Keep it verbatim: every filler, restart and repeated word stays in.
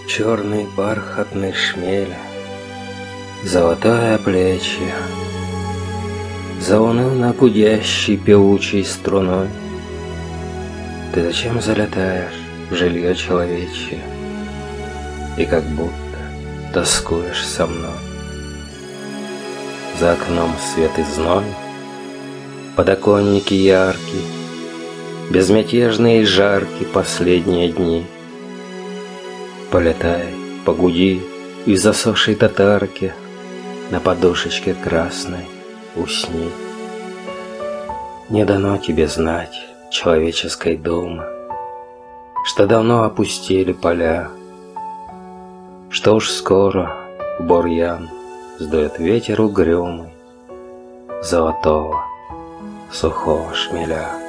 Черный бархатный шмеля, золотое плечи, заунывно гудящий певучей струной. Ты зачем залетаешь в жилье человечье и как будто тоскуешь со мной? За окном свет и зной, подоконники яркие, безмятежные и жаркие последние дни. Полетай, погуди и в засохшей татарке на подушечке красной усни. Не дано тебе знать человеческой думы, что давно опустели поля, что уж скоро в бурьян сдует ветер угрюмый золотого сухого шмеля.